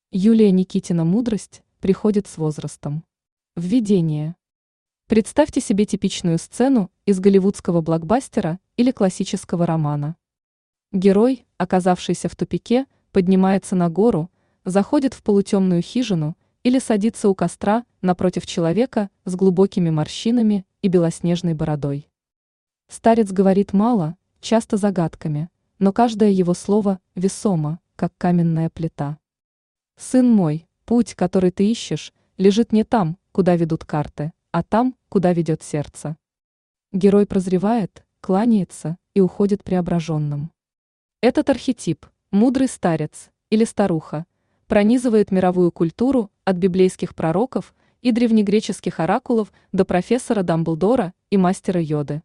Юлия Никитина «Мудрость» приходит с возрастом. Введение. Представьте себе типичную сцену из голливудского блокбастера или классического романа. Герой, оказавшийся в тупике, поднимается на гору, заходит в полутемную хижину или садится у костра напротив человека с глубокими морщинами и белоснежной бородой. Старец говорит мало, часто загадками, но каждое его слово весомо, как каменная плита. «Сын мой, путь, который ты ищешь, лежит не там, куда ведут карты, а там, куда ведет сердце». Герой прозревает, кланяется и уходит преображенным. Этот архетип, мудрый старец или старуха, пронизывает мировую культуру от библейских пророков и древнегреческих оракулов до профессора Дамблдора и мастера Йоды.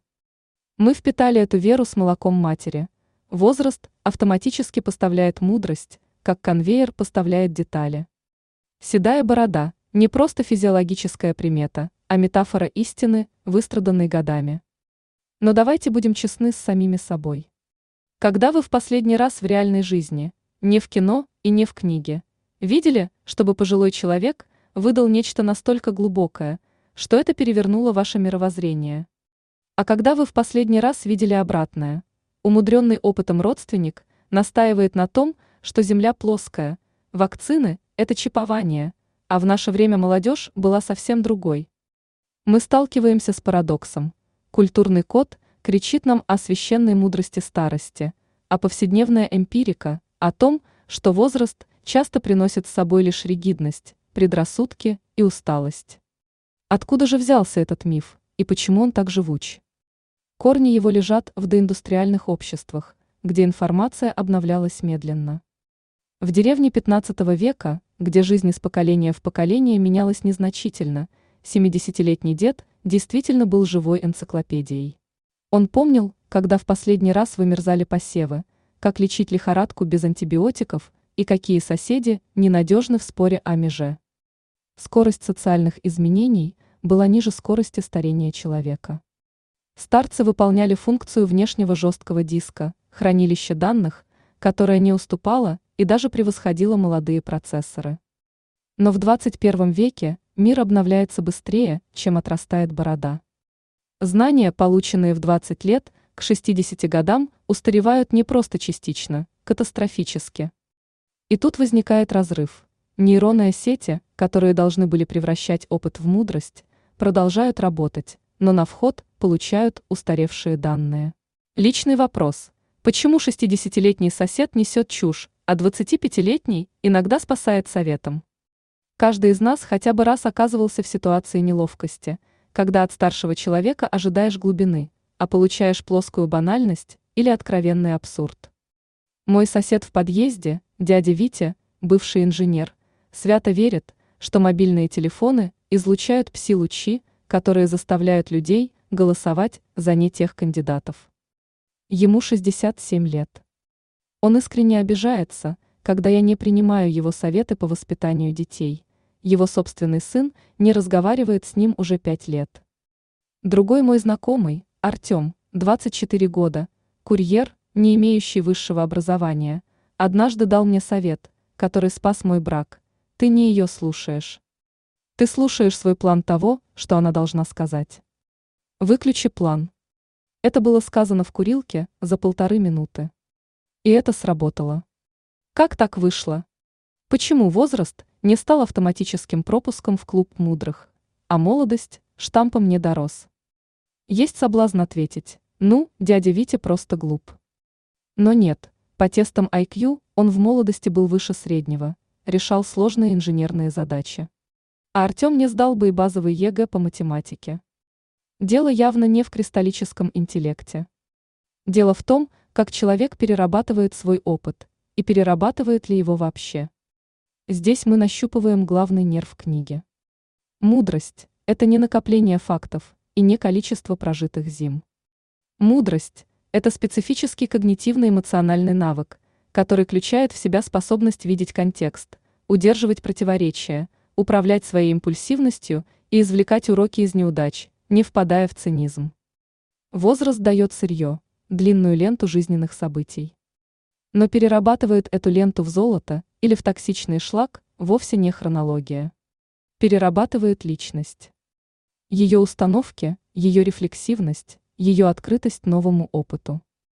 Мы впитали эту веру с молоком матери. Возраст автоматически поставляет мудрость, как конвейер поставляет детали. Седая борода – не просто физиологическая примета, а метафора истины, выстраданной годами. Но давайте будем честны с самими собой. Когда вы в последний раз в реальной жизни, не в кино и не в книге, видели, чтобы пожилой человек выдал нечто настолько глубокое, что это перевернуло ваше мировоззрение? А когда вы в последний раз видели обратное? Умудренный опытом родственник настаивает на том, что Земля плоская, вакцины – это чипование, а в наше время молодежь была совсем другой. Мы сталкиваемся с парадоксом. Культурный код кричит нам о священной мудрости старости, а повседневная эмпирика – о том, что возраст часто приносит с собой лишь ригидность, предрассудки и усталость. Откуда же взялся этот миф, и почему он так живуч? Корни его лежат в доиндустриальных обществах, где информация обновлялась медленно. В деревне XV века, где жизнь из поколения в поколение менялась незначительно, 70-летний дед действительно был живой энциклопедией. Он помнил, когда в последний раз вымерзали посевы, как лечить лихорадку без антибиотиков и какие соседи ненадежны в споре о меже. Скорость социальных изменений была ниже скорости старения человека. Старцы выполняли функцию внешнего жесткого диска, хранилища данных, которое не уступало и даже превосходило молодые процессоры. Но в 21 веке мир обновляется быстрее, чем отрастает борода. Знания, полученные в 20 лет, к 60 годам устаревают не просто частично, катастрофически. И тут возникает разрыв. Нейронные сети, которые должны были превращать опыт в мудрость, продолжают работать, но на вход получают устаревшие данные. Личный вопрос. Почему 60-летний сосед несет чушь, а 25-летний иногда спасает советом? Каждый из нас хотя бы раз оказывался в ситуации неловкости, когда от старшего человека ожидаешь глубины, а получаешь плоскую банальность или откровенный абсурд. Мой сосед в подъезде, дядя Витя, бывший инженер, свято верит, что мобильные телефоны излучают пси-лучи, которые заставляют людей голосовать за не тех кандидатов. Ему 67 лет. Он искренне обижается, когда я не принимаю его советы по воспитанию детей. Его собственный сын не разговаривает с ним уже 5 лет. Другой мой знакомый, Артем, 24 года, курьер, не имеющий высшего образования, однажды дал мне совет, который спас мой брак. Ты не ее слушаешь. Ты слушаешь свой план того, что она должна сказать. Выключи план. Это было сказано в курилке за 1,5 минуты. И это сработало. Как так вышло? Почему возраст не стал автоматическим пропуском в клуб мудрых, а молодость штампом не дорос? Есть соблазн ответить: ну, дядя Витя просто глуп. Но нет, по тестам IQ он в молодости был выше среднего, решал сложные инженерные задачи. А Артем не сдал бы и базовый ЕГЭ по математике. Дело явно не в кристаллическом интеллекте. Дело в том, как человек перерабатывает свой опыт, и перерабатывает ли его вообще. Здесь мы нащупываем главный нерв книги. Мудрость – это не накопление фактов и не количество прожитых зим. Мудрость – это специфический когнитивно-эмоциональный навык, который включает в себя способность видеть контекст, удерживать противоречия, управлять своей импульсивностью и извлекать уроки из неудач, не впадая в цинизм. Возраст дает сырье, длинную ленту жизненных событий. Но перерабатывает эту ленту в золото или в токсичный шлак вовсе не хронология. Перерабатывает личность. Ее установки, ее рефлексивность, ее открытость новому опыту.